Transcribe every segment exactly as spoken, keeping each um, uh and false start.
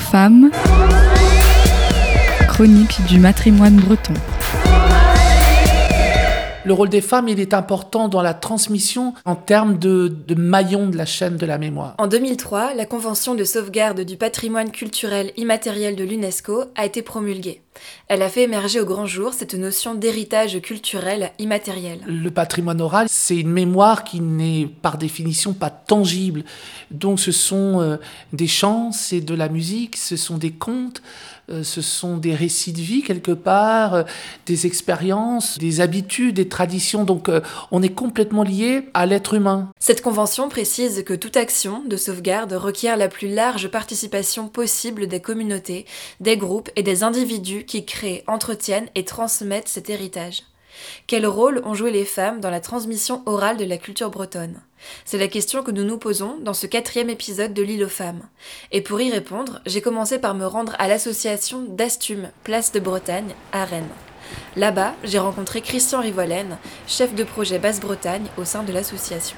Femmes, chronique du matrimoine breton. Le rôle des femmes, il est important dans la transmission en termes de, de maillons de la chaîne de la mémoire. En deux mille trois, la Convention de sauvegarde du patrimoine culturel immatériel de l'UNESCO a été promulguée. Elle a fait émerger au grand jour cette notion d'héritage culturel immatériel. Le patrimoine oral, c'est une mémoire qui n'est par définition pas tangible. Donc ce sont euh, des chants, c'est de la musique, ce sont des contes, euh, ce sont des récits de vie quelque part, euh, des expériences, des habitudes, des traditions. Donc euh, on est complètement lié à l'être humain. Cette convention précise que toute action de sauvegarde requiert la plus large participation possible des communautés, des groupes et des individus qui créent, entretiennent et transmettent cet héritage. Quel rôle ont joué les femmes dans la transmission orale de la culture bretonne ? C'est la question que nous nous posons dans ce quatrième épisode de l'Île aux femmes. Et pour y répondre, j'ai commencé par me rendre à l'association d'Astume, place de Bretagne, à Rennes. Là-bas, j'ai rencontré Christian Rivolène, chef de projet Basse-Bretagne au sein de l'association.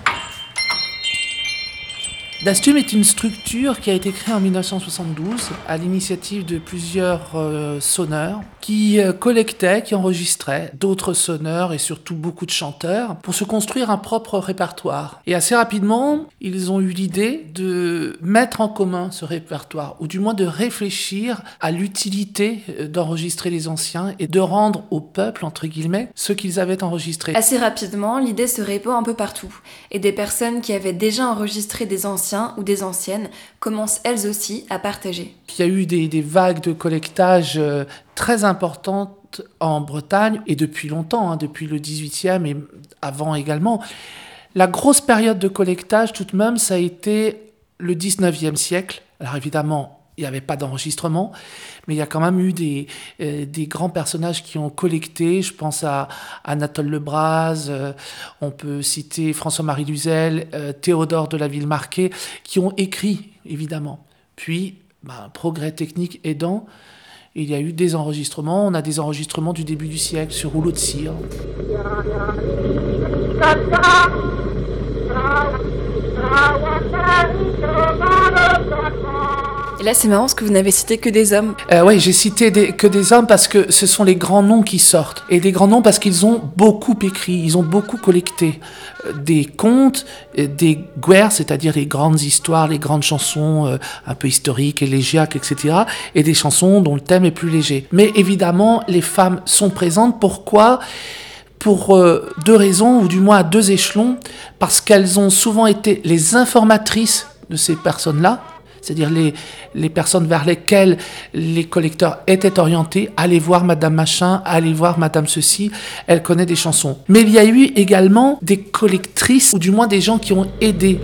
Dastume est une structure qui a été créée en dix-neuf cent soixante-douze à l'initiative de plusieurs euh, sonneurs qui euh, collectaient, qui enregistraient d'autres sonneurs et surtout beaucoup de chanteurs pour se construire un propre répertoire. Et assez rapidement, ils ont eu l'idée de mettre en commun ce répertoire, ou du moins de réfléchir à l'utilité d'enregistrer les anciens et de rendre au peuple, entre guillemets, ce qu'ils avaient enregistré. Assez rapidement, l'idée se répand un peu partout, et des personnes qui avaient déjà enregistré des anciens ou des anciennes commencent elles aussi à partager. Il y a eu des, des vagues de collectage euh, très importantes en Bretagne, et depuis longtemps, hein, depuis le dix-huitième et avant également. La grosse période de collectage, tout de même, ça a été le dix-neuvième siècle. Alors évidemment, il n'y avait pas d'enregistrement, mais il y a quand même eu des, euh, des grands personnages qui ont collecté. Je pense à Anatole Lebras, euh, on peut citer François-Marie Luzel, euh, Théodore de la Villemarqué, qui ont écrit, évidemment. Puis, bah, progrès technique aidant, il y a eu des enregistrements. On a des enregistrements du début du siècle sur rouleau de cire. Et là, c'est marrant parce que vous n'avez cité que des hommes. Euh, oui, j'ai cité des, que des hommes parce que ce sont les grands noms qui sortent. Et des grands noms parce qu'ils ont beaucoup écrit, ils ont beaucoup collecté. Euh, des contes, euh, des guerres, c'est-à-dire les grandes histoires, les grandes chansons euh, un peu historiques, élégiaques, et cetera. Et des chansons dont le thème est plus léger. Mais évidemment, les femmes sont présentes. Pourquoi ? Pour euh, deux raisons, ou du moins à deux échelons. Parce qu'elles ont souvent été les informatrices de ces personnes-là, c'est-à-dire les, les personnes vers lesquelles les collecteurs étaient orientés. Allez voir Madame Machin, allez voir Madame Ceci, elle connaît des chansons. Mais il y a eu également des collectrices, ou du moins des gens qui ont aidé.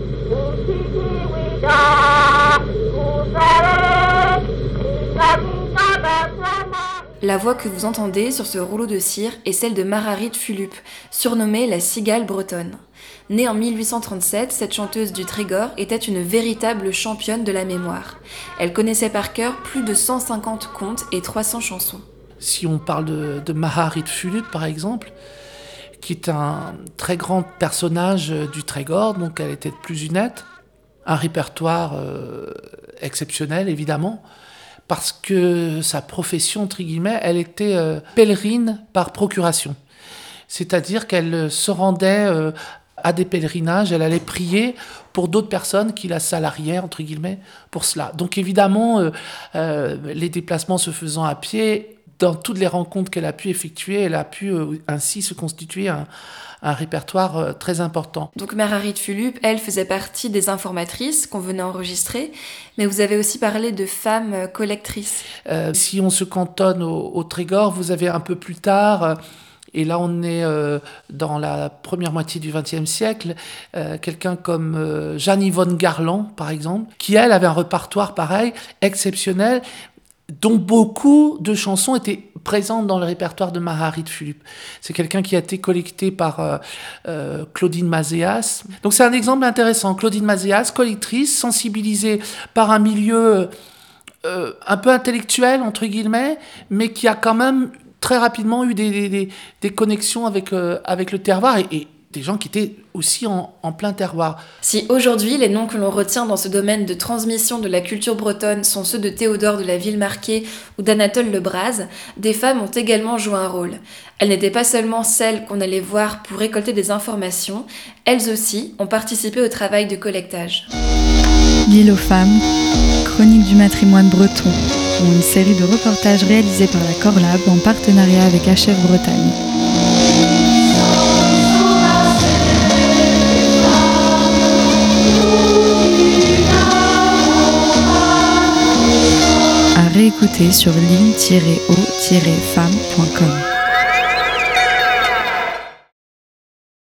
La voix que vous entendez sur ce rouleau de cire est celle de Mararit Fulup, surnommée la cigale bretonne. Née en mille huit cent trente-sept, cette chanteuse du Trégor était une véritable championne de la mémoire. Elle connaissait par cœur plus de cent cinquante contes et trois cents chansons. Si on parle de, de Mararit Fulup, par exemple, qui est un très grand personnage du Trégor, donc elle était de Plusunette, un répertoire euh, exceptionnel, évidemment, parce que sa profession, entre guillemets, elle était euh, pèlerine par procuration. C'est-à-dire qu'elle se rendait euh, à des pèlerinages, elle allait prier pour d'autres personnes qui la salariaient, entre guillemets, pour cela. Donc évidemment, euh, euh, les déplacements se faisant à pied, dans toutes les rencontres qu'elle a pu effectuer, elle a pu euh, ainsi se constituer un, un répertoire euh, très important. Donc Mararit Fulup, elle faisait partie des informatrices qu'on venait enregistrer, mais vous avez aussi parlé de femmes collectrices. Euh, si on se cantonne au, au Trégor, vous avez un peu plus tard... Euh, Et là, on est euh, dans la première moitié du vingtième siècle, euh, quelqu'un comme euh, Jeanne-Yvonne Garland, par exemple, qui, elle, avait un répertoire pareil, exceptionnel, dont beaucoup de chansons étaient présentes dans le répertoire de Mararit Fulup. C'est quelqu'un qui a été collecté par euh, euh, Claudine Mazéas. Donc c'est un exemple intéressant. Claudine Mazéas, collectrice, sensibilisée par un milieu euh, un peu intellectuel, entre guillemets, mais qui a quand même très rapidement eu des, des, des connexions avec, euh, avec le terroir et, et des gens qui étaient aussi en, en plein terroir. Si aujourd'hui, les noms que l'on retient dans ce domaine de transmission de la culture bretonne sont ceux de Théodore de la Villemarqué ou d'Anatole Le Braz, des femmes ont également joué un rôle. Elles n'étaient pas seulement celles qu'on allait voir pour récolter des informations, elles aussi ont participé au travail de collectage. L'île aux femmes, chronique du matrimoine breton, une série de reportages réalisés par la Corlab en partenariat avec H F Bretagne. À réécouter sur ligne tiret o tiret femme point com.